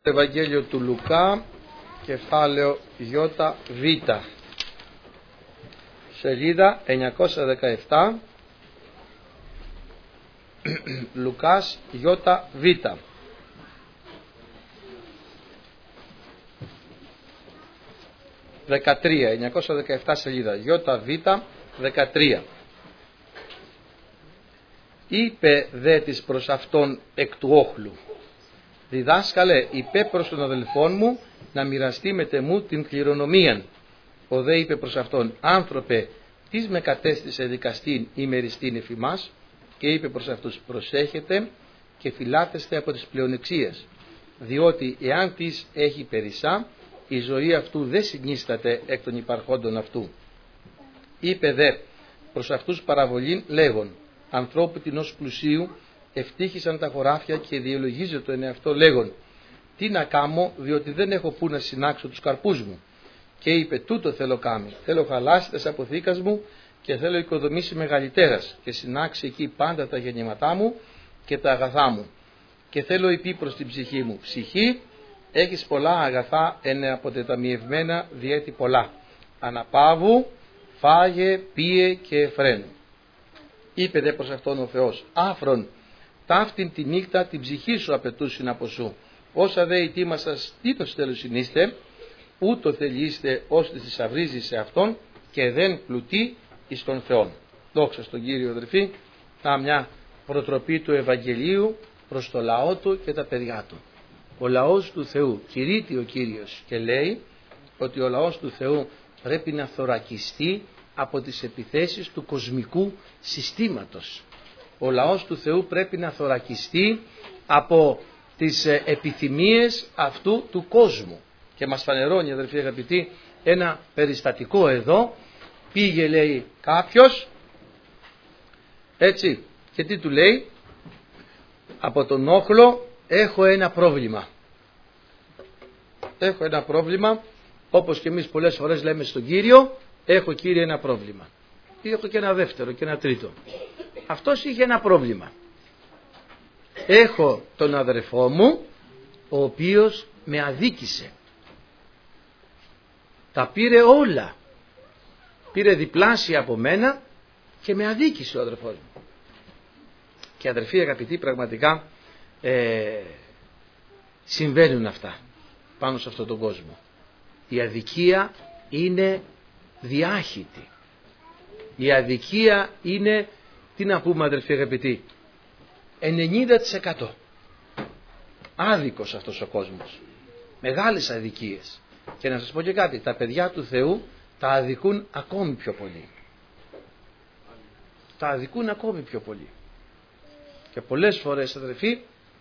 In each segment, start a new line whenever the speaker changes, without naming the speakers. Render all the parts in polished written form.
Ευαγγέλιο του Λουκά, κεφάλαιο ΙΒ, σελίδα 917, Λουκάς ΙΒ. «13», 917 σελίδα, ΙΒ 13. Είπε δε της προς αυτόν εκ του όχλου: «Διδάσκαλε, είπε προς τον αδελφόν μου να μοιραστεί με τεμού την κληρονομίαν». Ο δε είπε προς αυτόν: «Άνθρωπε, τις με κατέστησε δικαστήν ημεριστήν εφημάς?» Και είπε προς αυτούς: «Προσέχετε και φυλάτεστε από τις πλεονεξίες, διότι εάν τις έχει περισσά, η ζωή αυτού δεν συνίσταται εκ των υπαρχόντων αυτού». Είπε δε προς αυτούς παραβολήν λέγον: «Ανθρώπου τινός πλουσίου ευτύχησαν τα χωράφια και διολογίζει το εαυτό λέγον: τι να κάμω, διότι δεν έχω πού να συνάξω τους καρπούς μου». Και είπε: «Τούτο θέλω κάμει, θέλω χαλάσει τας αποθήκας μου και θέλω οικοδομήσει μεγαλύτερας και συνάξει εκεί πάντα τα γεννήματά μου και τα αγαθά μου. Και θέλω υπεί προς την ψυχή μου: ψυχή, έχεις πολλά αγαθά εν αποτεταμιευμένα διέτη πολλά. Αναπαύου, φάγε, πίε και εφραίνου». Είπε δε προς αυτόν ο Θεός: «Άφρον, ταύτην τη νύχτα την ψυχή σου απαιτούσιν από σου. Όσα δε η τίμα σας τι το στέλνουσιν είστε, ούτω θελείστε ώστε θησαυρίζει σε αυτόν και δεν πλουτεί εις τον Θεόν». Δόξα στον Κύριο, αδελφοί. Μια προτροπή του Ευαγγελίου προς το λαό του και τα παιδιά του. Ο λαός του Θεού κηρύττει ο Κύριος και λέει ότι ο λαός του Θεού πρέπει να θωρακιστεί από τις επιθέσεις του κοσμικού συστήματος. Ο λαός του Θεού πρέπει να θωρακιστεί από τις επιθυμίες αυτού του κόσμου. Και μας φανερώνει, αδελφοί αγαπητοί, ένα περιστατικό εδώ. Πήγε, λέει, κάποιος, έτσι, και τι του λέει? Από τον όχλο: έχω ένα πρόβλημα. Έχω ένα πρόβλημα, όπως και εμείς πολλές φορές λέμε στον Κύριο: έχω, Κύριε, ένα πρόβλημα. Ή έχω και ένα δεύτερο και ένα τρίτο. Αυτός είχε ένα πρόβλημα. Έχω τον αδερφό μου, ο οποίος με αδίκησε. Τα πήρε όλα. Πήρε διπλάσια από μένα και με αδίκησε ο αδερφός μου. Και αδερφοί αγαπητοί, πραγματικά συμβαίνουν αυτά πάνω σε αυτόν τον κόσμο. Η αδικία είναι διάχυτη. Η αδικία είναι, τι να πούμε αδερφοί αγαπητοί, 90% άδικος αυτός ο κόσμος. Μεγάλες αδικίες. Και να σας πω και κάτι, τα παιδιά του Θεού τα αδικούν ακόμη πιο πολύ. Τα αδικούν ακόμη πιο πολύ. Και πολλές φορές, αδερφοί,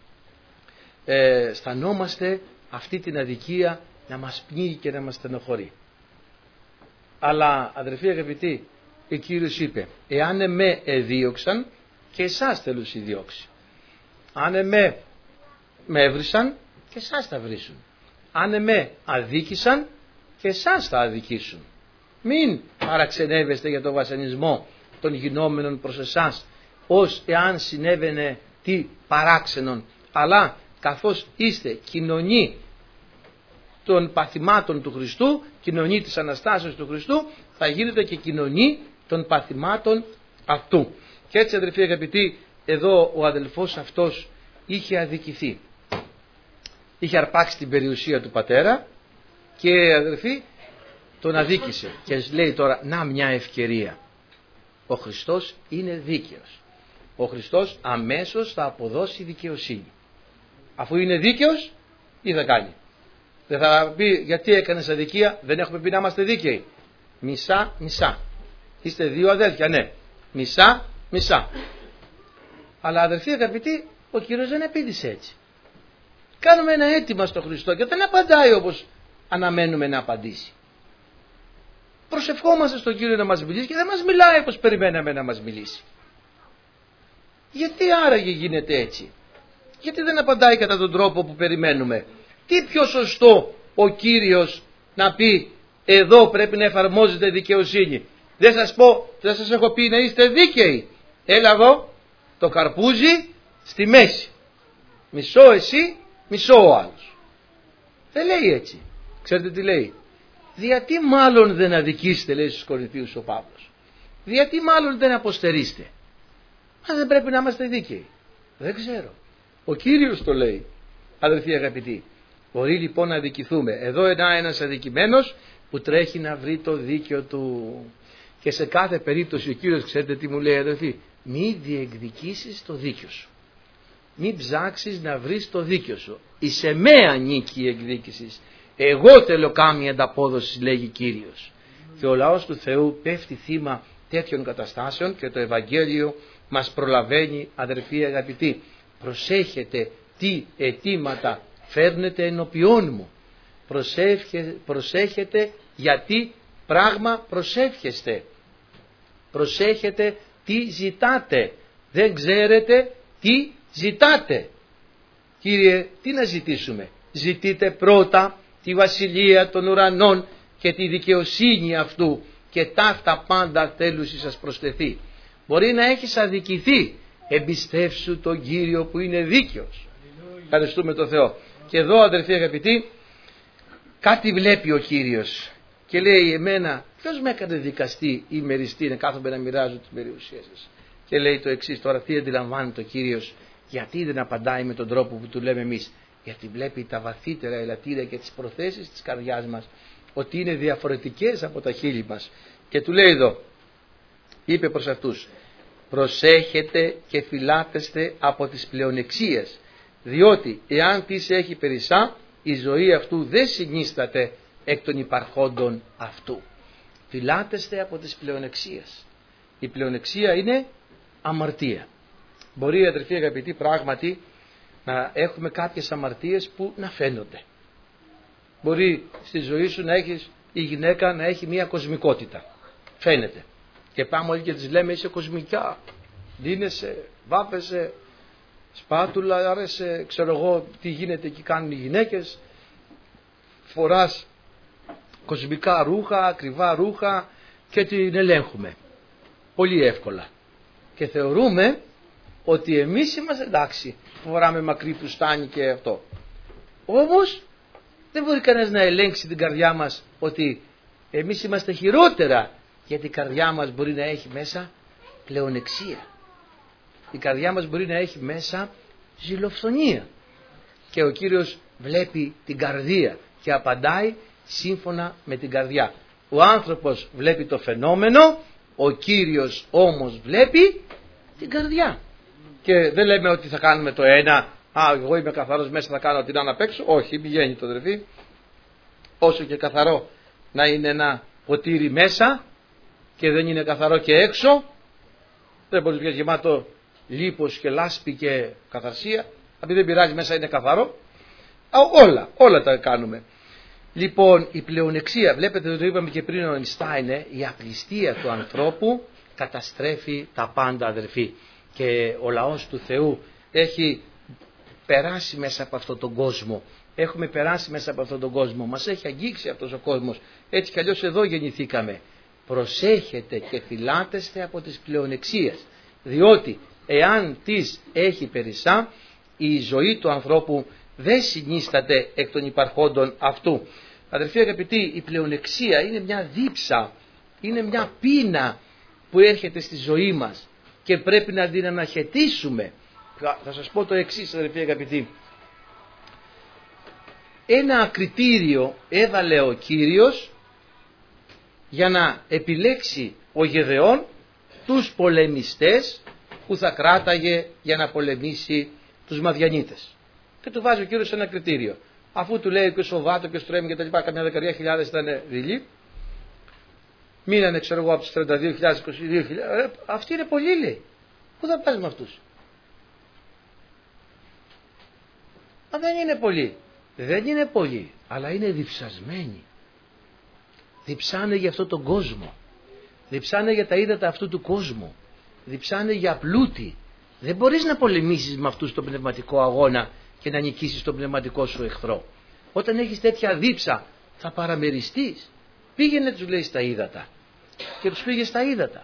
αισθανόμαστε αυτή την αδικία να μας πνίγει και να μας στενοχωρεί. Αλλά, αδερφοί αγαπητοί, ο Κύριος είπε: εάν εμέ εδίωξαν, και εσάς θέλουν διώξει. Αν εμέ με έβρισαν, και εσάς θα βρίσουν. Αν εμέ αδίκησαν, και εσάς θα αδικήσουν. Μην παραξενεύεστε για τον βασανισμό των γινόμενων προς εσάς, ως εάν συνέβαινε τι παράξενον, αλλά καθώς είστε κοινωνοί των παθημάτων του Χριστού, κοινωνοί της Αναστάσεως του Χριστού, θα γίνετε και κοινωνοί των παθημάτων αυτού. Και έτσι, αδελφοί αγαπητοί, εδώ ο αδελφός αυτός είχε αδικηθεί. Είχε αρπάξει την περιουσία του πατέρα και, αδελφοί, τον αδίκησε. Και λέει τώρα: να μια ευκαιρία. Ο Χριστός είναι δίκαιος. Ο Χριστός αμέσως θα αποδώσει δικαιοσύνη. Αφού είναι δίκαιος, τι θα κάνει? Δεν θα πει: γιατί έκανες αδικία? Δεν έχουμε πει να είμαστε δίκαιοι? Μισά μισά. Είστε δύο αδέλφια, ναι. Μισά μισά. Αλλά, αδελφοί αγαπητοί, ο Κύριος δεν απήντησε έτσι. Κάνουμε ένα αίτημα στον Χριστό και δεν απαντάει όπως αναμένουμε να απαντήσει. Προσευχόμαστε στον Κύριο να μας μιλήσει και δεν μας μιλάει όπως περιμέναμε να μας μιλήσει. Γιατί άραγε γίνεται έτσι? Γιατί δεν απαντάει κατά τον τρόπο που περιμένουμε? Τι πιο σωστό ο Κύριος να πει: εδώ πρέπει να εφαρμόζετε δικαιοσύνη? Δεν σας έχω πει να είστε δίκαιοι? Έλα εδώ το καρπούζι στη μέση. Μισό εσύ, μισό ο άλλος. Δεν λέει έτσι. Ξέρετε τι λέει? Γιατί μάλλον δεν αδικήσετε, λέει στους Κορινθίους ο Παύλος. Γιατί μάλλον δεν αποστερείστε. Μα δεν πρέπει να είμαστε δίκαιοι. Δεν ξέρω. Ο Κύριος το λέει, αδελφοί αγαπητοί. Μπορεί λοιπόν να αδικηθούμε. Εδώ ένας αδικημένος που τρέχει να βρει το δίκαιο του. Και σε κάθε περίπτωση ο Κύριος, ξέρετε τι μου λέει, αδελφοί? Μη διεκδικήσεις το δίκαιο σου. Μην ψάξεις να βρεις το δίκαιο σου. Εις εμέ ανήκει η εκδίκηση. Εγώ θέλω κάμια ανταπόδοση, λέγει Κύριος. Και ο λαός του Θεού πέφτει θύμα τέτοιων καταστάσεων και το Ευαγγέλιο μας προλαβαίνει, αδερφοί αγαπητοί. Προσέχετε τι αιτήματα φέρνετε ενωπιών μου. Προσέχετε γιατί πράγμα προσεύχεστε. Προσέχετε τι ζητάτε. Δεν ξέρετε τι ζητάτε. Κύριε, τι να ζητήσουμε? Ζητείτε πρώτα τη βασιλεία των ουρανών και τη δικαιοσύνη αυτού και ταύτα πάντα θέλουσι σας προσθεθεί. Μπορεί να έχεις αδικηθεί, εμπιστεύσου τον Κύριο που είναι δίκαιος. Ευχαριστούμε τον Θεό. Και εδώ, αδερφοί αγαπητοί, κάτι βλέπει ο Κύριος και λέει, εμένα ποιος με έκανε δικαστή ή μεριστή να κάθομαι να μοιράζω τις περιουσίες σας? Και λέει το εξής, τώρα τι αντιλαμβάνεται ο Κύριος? Γιατί δεν απαντάει με τον τρόπο που του λέμε εμείς? Γιατί βλέπει τα βαθύτερα ελαττήρια και τις προθέσεις της καρδιάς μας, ότι είναι διαφορετικές από τα χείλη μας. Και του λέει εδώ, είπε προς αυτούς, προσέχετε και φυλάτεστε από τις πλεονεξίες, διότι εάν τις έχει περισσά, η ζωή αυτού δεν συνίσταται εκ των υπαρχόντων αυτού. Φυλάτεστε από τις πλεονεξίες. Η πλεονεξία είναι αμαρτία. Μπορεί, αδερφοί αγαπητοί, πράγματι να έχουμε κάποιες αμαρτίες που να φαίνονται. Μπορεί στη ζωή σου να έχεις, η γυναίκα να έχει μια κοσμικότητα. Φαίνεται. Και πάμε όλοι και τις λέμε, είσαι κοσμικά. Δίνεσαι, βάφεσαι, σπάτουλα, άρεσε, ξέρω εγώ τι γίνεται και κάνουν οι γυναίκες. Φοράς κοσμικά ρούχα, ακριβά ρούχα και την ελέγχουμε. Πολύ εύκολα. Και θεωρούμε ότι εμείς είμαστε εντάξει, φοράμε μακρύ φουστάνι και αυτό. Όμως δεν μπορεί κανένας να ελέγξει την καρδιά μας ότι εμείς είμαστε χειρότερα, γιατί η καρδιά μας μπορεί να έχει μέσα πλεονεξία. Η καρδιά μας μπορεί να έχει μέσα ζηλοφθονία. Και ο Κύριος βλέπει την καρδία και απαντάει σύμφωνα με την καρδιά. Ο άνθρωπος βλέπει το φαινόμενο, ο Κύριος όμως βλέπει την καρδιά. Και δεν λέμε ότι θα κάνουμε το ένα, εγώ είμαι καθαρός μέσα, θα κάνω την άλλη απ' έξω. Όχι, πηγαίνει το αδερφή. Όσο και καθαρό να είναι ένα ποτήρι μέσα και δεν είναι καθαρό και έξω, δεν μπορεί να βγει γεμάτο λίπος και λάσπη και καθαρσία. Αν δεν πειράζει, μέσα είναι καθαρό. Όλα τα κάνουμε. Λοιπόν, η πλεονεξία, βλέπετε, το είπαμε και πριν ο Αϊνστάιν, η απληστία του ανθρώπου καταστρέφει τα πάντα, αδερφοί. Και ο λαός του Θεού έχει περάσει μέσα από αυτόν τον κόσμο. Έχουμε περάσει μέσα από αυτόν τον κόσμο. Μας έχει αγγίξει αυτός ο κόσμος. Έτσι κι αλλιώς εδώ γεννηθήκαμε. Προσέχετε και φυλάτεστε από τις πλεονεξίες. Διότι εάν τις έχει περισσά, η ζωή του ανθρώπου δεν συνίσταται εκ των υπαρχόντων αυτού. Αδερφοί αγαπητοί, η πλεονεξία είναι μια δίψα, είναι μια πείνα που έρχεται στη ζωή μας και πρέπει να την αναχαιτήσουμε. Θα σας πω το εξής, αδερφοί αγαπητοί. Ένα κριτήριο έβαλε ο Κύριος για να επιλέξει ο Γεδεών τους πολεμιστές που θα κράταγε για να πολεμήσει τους Μαδιανίτες. Και του βάζει ο Κύριος ένα κριτήριο. Αφού του λέει και ο Σοβάτο και ο Στρέμι και τα λοιπά, καμιά 10.000 ήταν δειλοί, μείνανε ξέρω εγώ από τους 32.000, 22.000, αυτοί είναι πολλοί, λέει. Πού θα πας με αυτούς? Μα δεν είναι πολλοί. Δεν είναι πολλοί, αλλά είναι διψασμένοι. Διψάνε για αυτόν τον κόσμο. Διψάνε για τα ύδατα αυτού του κόσμου. Διψάνε για πλούτη. Δεν μπορείς να πολεμήσεις με αυτούς τον πνευματικό αγώνα και να νικήσεις τον πνευματικό σου εχθρό. Όταν έχεις τέτοια δίψα θα παραμεριστείς. Πήγαινε, τους λέει, στα ύδατα. Και τους πήγε στα ύδατα.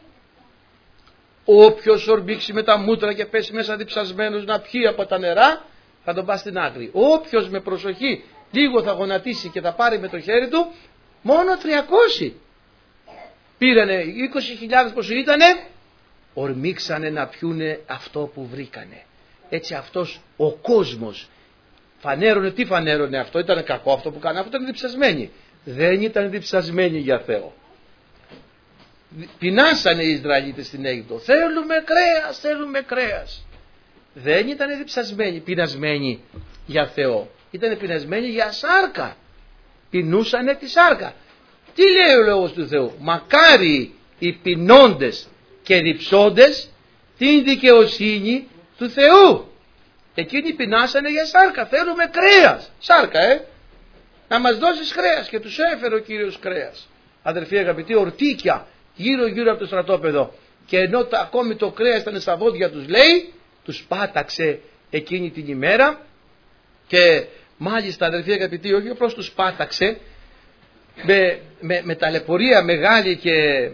Όποιος ορμπήξει με τα μούτρα και πέσει μέσα διψασμένος να πιει από τα νερά, θα τον πας στην άκρη. Όποιος με προσοχή λίγο θα γονατίσει και θα πάρει με το χέρι του, μόνο 300. Πήρανε 20.000 πόσο ήτανε, ορμήξανε να πιούνε αυτό που βρήκανε. Έτσι αυτός ο κόσμος φανέρωνε, τι φανέρωνε αυτό, ήταν κακό αυτό που κάνανε, αυτό ήταν διψασμένοι. Δεν ήταν διψασμένοι για Θεό. Πεινάσανε οι Ισραηλίτες στην Αίγυπτο, θέλουμε κρέας, θέλουμε κρέας. Δεν ήταν διψασμένοι, πεινασμένοι για Θεό, ήταν πεινασμένοι για σάρκα. Πεινούσανε τη σάρκα. Τι λέει ο λόγος του Θεού? Μακάρι οι πεινώντες και διψώντες την δικαιοσύνη του Θεού. Εκείνοι πεινάσανε για σάρκα, θέλουμε κρέας. Σάρκα, να μας δώσεις κρέας, και τους έφερε ο Κύριος κρέας. Αδερφοί αγαπητοί, ορτίκια γύρω από το στρατόπεδο, και ενώ ακόμη το κρέας ήταν στα βόδια τους, λέει, τους πάταξε εκείνη την ημέρα. Και μάλιστα, αδερφοί αγαπητοί, όχι απλώς τους πάταξε με ταλαιπωρία μεγάλη και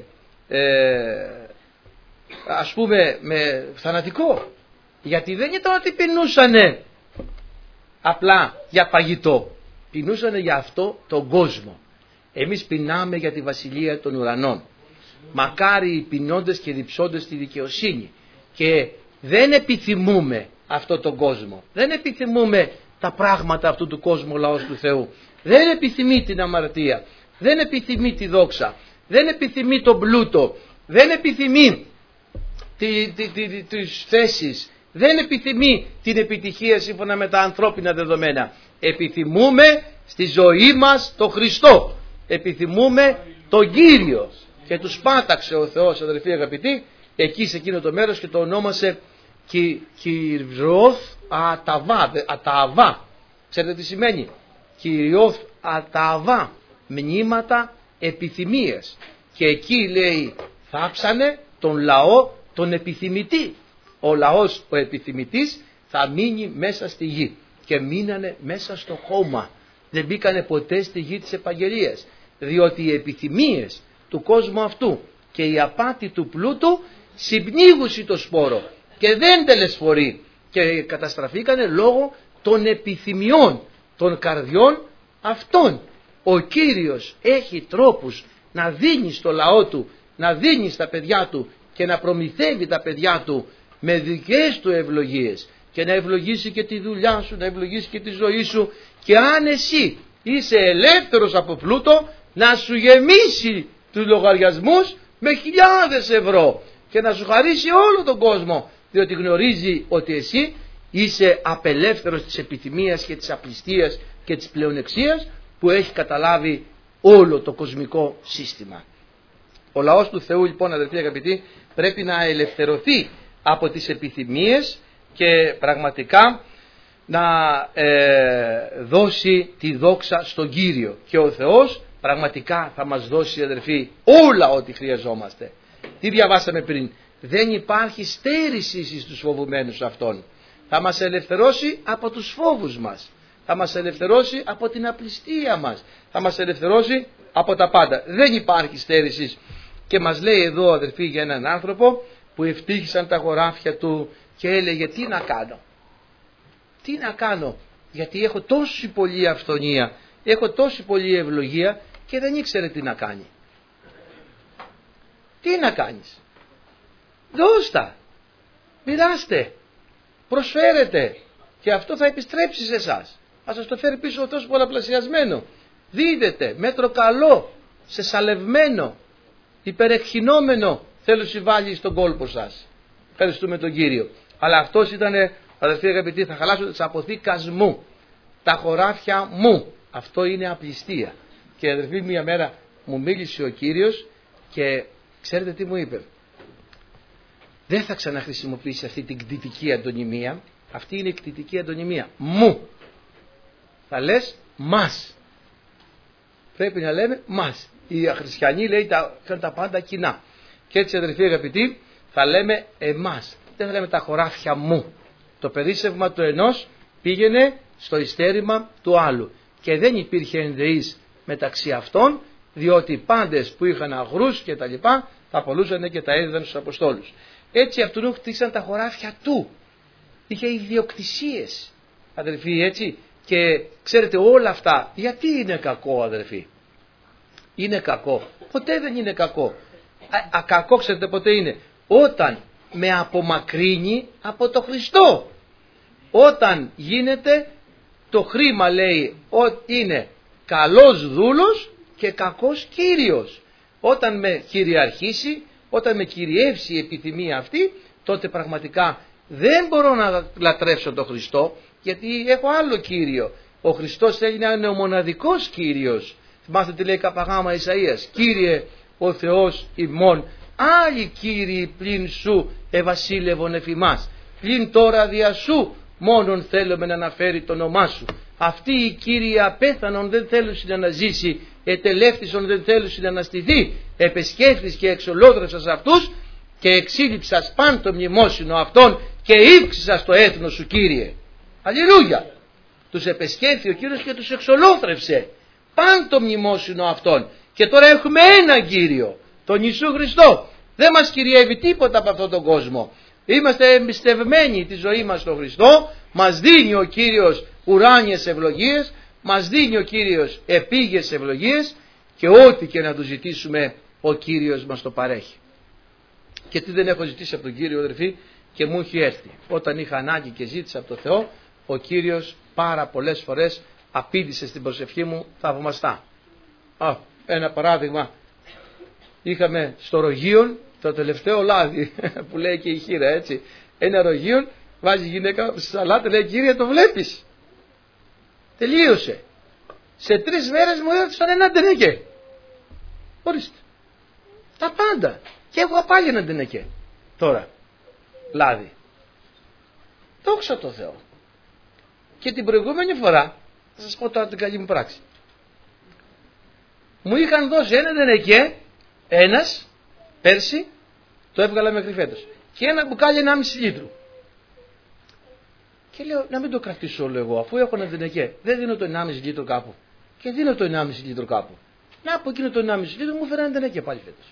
ας πούμε με θανατικό, γιατί δεν ήταν ότι πεινούσανε απλά για παγιτό, πεινούσανε για αυτό τον κόσμο. Εμείς πεινάμε για τη βασιλεία των ουρανών. Μακάρι οι πεινώντες και διψώντες τη δικαιοσύνη. Και δεν επιθυμούμε αυτό τον κόσμο, δεν επιθυμούμε τα πράγματα αυτού του κόσμου, ο λαός του Θεού. Δεν επιθυμεί την αμαρτία, δεν επιθυμεί τη δόξα, δεν επιθυμεί τον πλούτο, δεν επιθυμεί τις θέσεις, δεν επιθυμεί την επιτυχία σύμφωνα με τα ανθρώπινα δεδομένα. Επιθυμούμε στη ζωή μας τον Χριστό, επιθυμούμε τον Κύριο. Και τους πάταξε ο Θεός, αδελφοί αγαπητοί, εκεί σε εκείνο το μέρος, και το ονόμασε Κυριώθ Αταβά. Ξέρετε τι σημαίνει? Κυριώθ Αταβά, μνήματα επιθυμίες. Και εκεί, λέει, θάψανε τον λαό τον επιθυμητή. Ο λαός ο επιθυμητής θα μείνει μέσα στη γη, και μείνανε μέσα στο χώμα. Δεν μπήκανε ποτέ στη γη της επαγγελίας, διότι οι επιθυμίες του κόσμου αυτού και η απάτη του πλούτου συμπνίγουσι το σπόρο και δεν τελεσφορεί, και καταστραφήκανε λόγω των επιθυμιών των καρδιών αυτών. Ο Κύριος έχει τρόπους να δίνει στο λαό του, να δίνει στα παιδιά του και να προμηθεύει τα παιδιά του με δικές του ευλογίες, και να ευλογήσει και τη δουλειά σου, να ευλογήσει και τη ζωή σου, και αν εσύ είσαι ελεύθερος από πλούτο, να σου γεμίσει τους λογαριασμούς με χιλιάδες ευρώ και να σου χαρίσει όλο τον κόσμο, διότι γνωρίζει ότι εσύ είσαι απελεύθερος της επιθυμίας και της απληστίας και της πλεονεξίας που έχει καταλάβει όλο το κοσμικό σύστημα. Ο λαός του Θεού, λοιπόν, αδελφοί αγαπητοί, πρέπει να ελευθερωθεί από τις επιθυμίες και πραγματικά να δώσει τη δόξα στον Κύριο, και ο Θεός πραγματικά θα μας δώσει, αδελφοί, όλα ό,τι χρειαζόμαστε. Τι διαβάσαμε πριν? Δεν υπάρχει στέρηση στους φοβουμένους αυτών. Θα μας ελευθερώσει από τους φόβους μας, θα μας ελευθερώσει από την απληστία μας, θα μας ελευθερώσει από τα πάντα. Δεν υπάρχει στέρηση. Και μας λέει εδώ, αδελφοί, για έναν άνθρωπο που ευτύχησαν τα χωράφια του και έλεγε, τι να κάνω, τι να κάνω, γιατί έχω τόση πολλή αυθονία, έχω τόση πολλή ευλογία, και δεν ήξερε τι να κάνει. Τι να κάνεις? Δώστα, μοιράστε, προσφέρετε, και αυτό θα επιστρέψει σε εσάς. Θα σας το φέρει πίσω ο Θεός πολλαπλασιασμένο. Δίδετε μέτρο καλό, σε σαλευμένο, υπερεκχυνόμενο, θέλω συμβάλλει στον κόλπο σας. Ευχαριστούμε τον Κύριο. Αλλά αυτός ήτανε, αδελφοί αγαπητοί, θα χαλάσω τις αποθήκας μου, τα χωράφια μου. Αυτό είναι απληστία. Και αδελφοί, μια μέρα μου μίλησε ο Κύριος και ξέρετε τι μου είπε? Δεν θα ξαναχρησιμοποιήσει αυτή την κτητική αντωνυμία. Αυτή είναι η κτητική αντωνυμία. Μου. Θα λες μας. Πρέπει να λέμε μας. Οι χριστιανοί, λέει, τα πάντα κοινά. Και έτσι, αδελφοί αγαπητοί, θα λέμε εμάς. Δεν θα λέμε τα χωράφια μου. Το περίσσευμα του ενός πήγαινε στο ειστέρημα του άλλου. Και δεν υπήρχε ενδεής μεταξύ αυτών, διότι οι πάντες που είχαν αγρούς και τα λοιπά θα πολλούσαν και τα έδιδαν στους Αποστόλους. Έτσι αυτού χτίσαν τα χωράφια του. Είχε ιδιοκτησίες, αδελφοί, έτσι, Και ξέρετε όλα αυτά γιατί είναι κακό, αδερφοί? Είναι κακό? Ποτέ δεν είναι κακό. Κακό ξέρετε ποτέ είναι? Όταν με απομακρύνει από το Χριστό. Όταν γίνεται το χρήμα, λέει, ότι είναι καλός δούλος και κακός κύριος. Όταν με κυριαρχήσει, όταν με κυριεύσει η επιθυμία αυτή, τότε πραγματικά δεν μπορώ να λατρεύσω τον Χριστό, γιατί έχω άλλο κύριο. Ο Χριστός θέλει να είναι ο μοναδικός κύριος. Θυμάστε τι λέει καπαγάμα Ισαΐας: Κύριε ο Θεός ημών, άλλοι κύριοι πλην σου ευασίλευον εφ' ημάς. Πλην τώρα δια σου μόνον θέλουμε να αναφέρει το όνομά σου. Αυτοί οι κύριοι απέθανον δεν θέλουν να αναζήσει, ετελεύτησον δεν θέλουν να αναστηθεί. Επεσκέφθης και εξολόδρευσας αυτούς και εξήλυψας παν το μνημόσυνο αυτών και ύψισας το έθνος σου, Κύριε. Αλληλούια! Τους επεσκέφθη ο Κύριος και τους εξολόθρευσε παν το μνημόσυνο αυτών. Και τώρα έχουμε έναν Κύριο, τον Ιησού Χριστό. Δεν μας κυριεύει τίποτα από αυτόν τον κόσμο. Είμαστε εμπιστευμένοι τη ζωή μας στον Χριστό. Μας δίνει ο Κύριος ουράνιες ευλογίες, μας δίνει ο Κύριος επίγειες ευλογίες, και ό,τι και να του ζητήσουμε ο Κύριος μας το παρέχει. Και τι δεν έχω ζητήσει από τον Κύριο, αδερφοί, και μου έχει έρθει? Όταν είχα ανάγκη και ζήτησα από τον Θεό, ο Κύριος πάρα πολλές φορές απήντησε στην προσευχή μου θαυμαστά. Ένα παράδειγμα, είχαμε στο ρογείον το τελευταίο λάδι που λέει και η χείρα, έτσι. Ένα ρογείον, βάζει γυναίκα στη σαλάτα, λέει: Κύριε, το βλέπεις? Τελείωσε. Σε 3 μέρες μου έδωσαν ένα ντενεκέ. Ορίστε. Τα πάντα. Και έχω πάλι ένα ντενεκέ. Τώρα. Λάδι. Δόξα τω Θεώ. Και την προηγούμενη φορά, θα σας πω τώρα την καλή μου πράξη. Μου είχαν δώσει ένα ντενεκέ, ένας, πέρσι, το έβγαλα μέχρι φέτος. Και ένα μπουκάλι 1,5 λίτρου. Και λέω, να μην το κρατήσω όλο εγώ, αφού έχω ένα ντενεκέ. Δεν δίνω το 1,5 λίτρο κάπου. Και δίνω το 1,5 λίτρο κάπου. Να, από εκείνο το 1,5 λίτρο μου φέρανε ντενεκέ πάλι φέτος.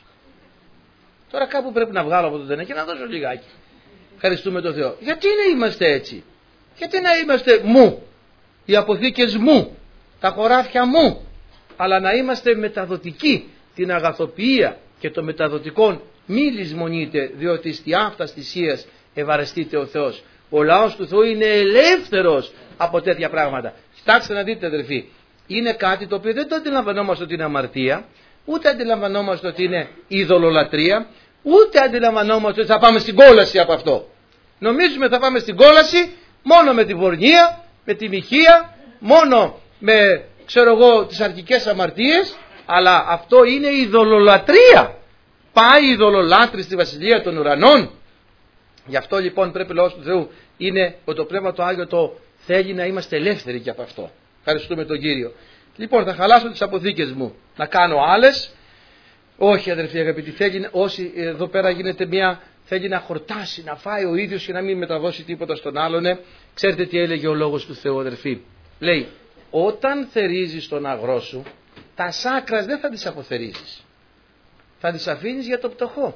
Τώρα κάπου πρέπει να βγάλω από το ντενεκέ να δώσω λιγάκι. Ευχαριστούμε τον Θεό. Γιατί να είμαστε έτσι? Γιατί να είμαστε μου, οι αποθήκες μου, τα χωράφια μου, αλλά να είμαστε μεταδοτικοί? Την αγαθοποιία και το μεταδοτικό μη λησμονείτε, διότι στη άφτας θυσίας ευαρεστείτε ο Θεός. Ο λαός του Θεού είναι ελεύθερος από τέτοια πράγματα. Κοιτάξτε να δείτε, αδελφοί, είναι κάτι το οποίο δεν το αντιλαμβανόμαστε ότι είναι αμαρτία, ούτε αντιλαμβανόμαστε ότι είναι ειδωλολατρία, ούτε αντιλαμβανόμαστε ότι θα πάμε στην κόλαση από αυτό. Νομίζουμε θα πάμε στην κόλαση μόνο με τη βορνεία, με τη μοιχεία, μόνο με, ξέρω εγώ, τις αρχικές αμαρτίες, αλλά αυτό είναι ειδωλολατρία. Πάει ειδωλολάτρη στη βασιλεία των ουρανών. Γι' αυτό λοιπόν πρέπει ο λαός του Θεού, είναι ότι το Πνεύμα το Άγιο το θέλει να είμαστε ελεύθεροι και από αυτό. Ευχαριστούμε τον Κύριο. Λοιπόν, θα χαλάσω τις αποθήκες μου. Να κάνω άλλες? Όχι, αδερφοί αγαπητοί, θέλει, όσοι εδώ πέρα γίνεται θέλει να χορτάσει, να φάει ο ίδιος και να μην μεταδώσει τίποτα στον άλλον. Ξέρετε τι έλεγε ο Λόγος του Θεού, αδερφοί? Λέει, όταν θερίζεις τον αγρό σου, τα σάκρας δεν θα τις αποθερίζεις. Θα τις αφήνεις για το πτωχό.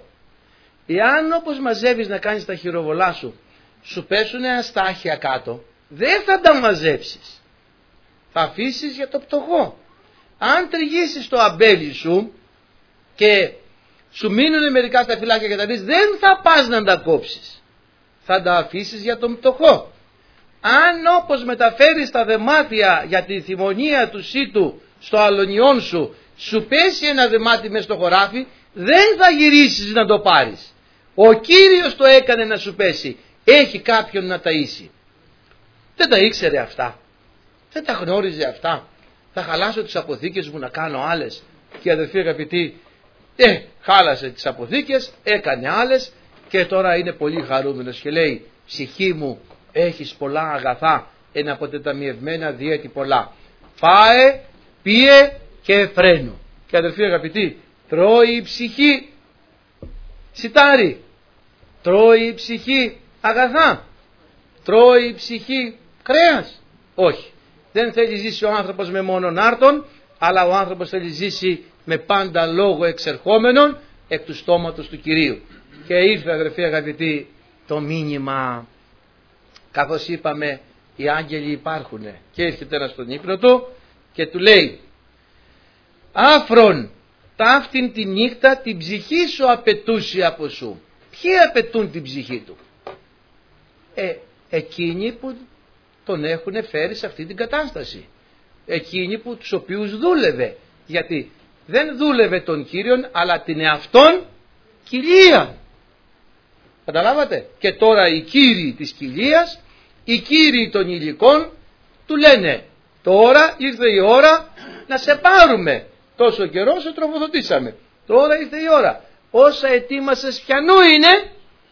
Εάν όπως μαζεύεις να κάνεις τα χειροβολά σου, σου πέσουνε αστάχια κάτω, δεν θα τα μαζέψεις. Θα αφήσεις για το πτωχό. Αν τριγύσεις το αμπέλι σου και σου μείνουν μερικά στα φυλάκια και τα δεις, δεν θα πας να τα κόψεις. Θα τα αφήσεις για τον πτωχό. Αν όπως μεταφέρεις τα δεμάτια για τη θυμονία του σύτου στο αλωνιόν σου, σου πέσει ένα δεμάτι μες στο χωράφι, δεν θα γυρίσεις να το πάρεις. Ο Κύριος το έκανε να σου πέσει. Έχει κάποιον να ταΐσει. Δεν τα ήξερε αυτά. Δεν τα γνώριζε αυτά. Θα χαλάσω τις αποθήκες μου να κάνω άλλες. Και αδελφοί αγαπητοί, χάλασε τις αποθήκες, έκανε άλλες και τώρα είναι πολύ χαρούμενος και λέει, ψυχή μου, έχεις πολλά αγαθά, εν αποτεταμιευμένα διέτη πολλά. Φάε, πίε και φρένου. Και αδελφοί αγαπητοί, τρώει η ψυχή σιτάρι, τρώει η ψυχή αγαθά, τρώει η ψυχή κρέας? Όχι. Δεν θέλει ζήσει ο άνθρωπος με μόνον άρτον, αλλά ο άνθρωπος θέλει ζήσει με πάντα λόγο εξερχόμενον εκ του στόματος του Κυρίου. Και ήρθε, αδελφοί αγαπητοί, το μήνυμα, καθώς είπαμε, οι άγγελοι υπάρχουν. Και έρχεται ένας στον ύπνο του και του λέει: άφρον, ταύτην τη νύχτα την ψυχή σου απαιτούσε από σου. Ποιοι απαιτούν την ψυχή του? Εκείνοι που τον έχουν φέρει σε αυτή την κατάσταση. Εκείνοι που τους οποίους δούλευε. Γιατί δεν δούλευε τον Κύριον, αλλά την εαυτόν κοιλία. Καταλάβατε? Και τώρα οι κύριοι της κοιλίας, οι κύριοι των υλικών του λένε: τώρα ήρθε η ώρα να σε πάρουμε. Τόσο καιρό σε τροφοδοτήσαμε. Τώρα ήρθε η ώρα. Όσα ετοίμασες ποιανού είναι?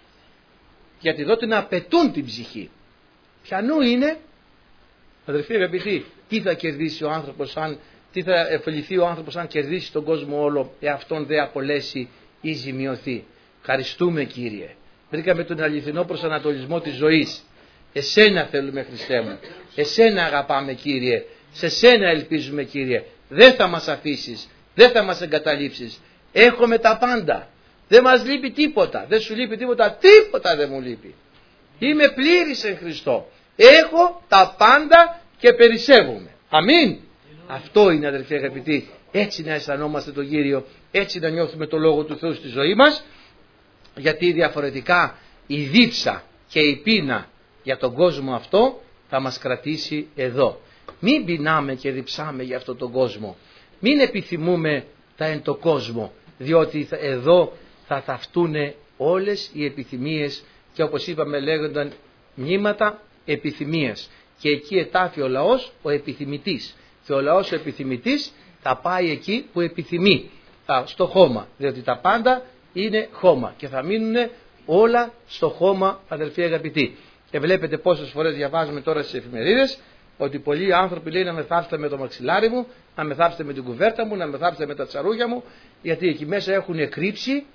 Γιατί εδώ την απαιτούν την ψυχή. Ποιανού είναι? Αδερφοί αγαπητοί, τι θα κερδίσει ο άνθρωπος τι θα ωφεληθεί ο άνθρωπος αν κερδίσει τον κόσμο όλο, εαυτόν δε απολέσει ή ζημιωθεί? Ευχαριστούμε, Κύριε. Βρήκαμε τον αληθινό προσανατολισμό της ζωής. Εσένα θέλουμε, Χριστέ μου. Εσένα αγαπάμε, Κύριε. Σε σένα ελπίζουμε, Κύριε. Δεν θα μας αφήσεις. Δεν θα μας εγκαταλείψεις. Έχουμε τα πάντα. Δεν μας λείπει τίποτα. Δεν σου λείπει τίποτα. Τίποτα δεν μου λείπει. Είμαι πλήρης εν Χριστώ. Έχω τα πάντα και περισσεύομαι. Αμήν. Αυτό είναι, αδερφοί αγαπητοί. Έτσι να αισθανόμαστε τον Κύριο. Έτσι να νιώθουμε το Λόγο του Θεού στη ζωή μας. Γιατί διαφορετικά η δίψα και η πείνα για τον κόσμο αυτό θα μας κρατήσει εδώ. Μην πεινάμε και διψάμε για αυτόν τον κόσμο. Μην επιθυμούμε τα εν το κόσμο, διότι εδώ θα ταυτούν όλες οι επιθυμίες και όπως είπαμε λέγονταν μνήματα επιθυμίας. Και εκεί ετάφει ο λαός ο επιθυμητής. Και ο λαός ο επιθυμητής θα πάει εκεί που επιθυμεί, στο χώμα, διότι τα πάντα είναι χώμα και θα μείνουν όλα στο χώμα, αδελφοί αγαπητοί. Και βλέπετε πόσες φορές διαβάζουμε τώρα στις εφημερίδες ότι πολλοί άνθρωποι λένε να με θάψετε με το μαξιλάρι μου, να με θάψετε με την κουβέρτα μου, να με θάψετε με τα τσαρούγια μου, γιατί εκεί μέσα έχουν κρύψει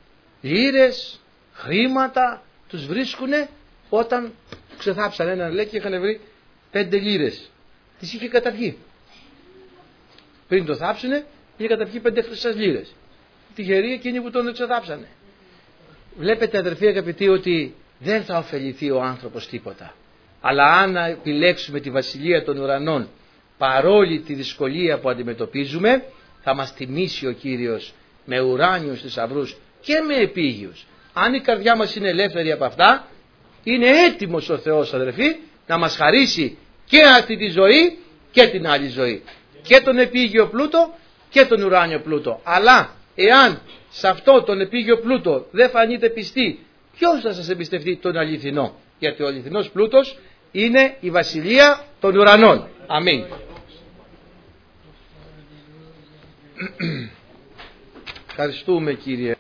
λίρες, χρήματα, τους βρίσκουνε. Όταν ξεθάψαν έναν, λέει, και είχαν βρει 5 λίρες, τις είχε καταργεί. Πριν το θάψουνε είχε καταργεί 5 χρυσές λίρες. Τυχεροί εκείνοι που τον ξεθάψανε. Βλέπετε, αδερφοί αγαπητοί, ότι δεν θα ωφεληθεί ο άνθρωπος τίποτα. Αλλά αν επιλέξουμε τη βασιλεία των ουρανών, παρόλη τη δυσκολία που αντιμετωπίζουμε, θα μας τιμήσει ο Κύριος με ουράνιους θησαυρούς και με επίγειους. Αν η καρδιά μας είναι ελεύθερη από αυτά, είναι έτοιμος ο Θεός, αδερφοί, να μας χαρίσει και αυτή τη ζωή και την άλλη ζωή. Και τον επίγειο πλούτο και τον ουράνιο πλούτο. Αλλά εάν σε αυτό τον επίγειο πλούτο δεν φανείτε πιστοί, ποιος θα σας εμπιστευτεί τον αληθινό? Γιατί ο αληθινός πλούτος είναι η βασιλεία των ουρανών. Αμήν. Ευχαριστούμε, Κύριε.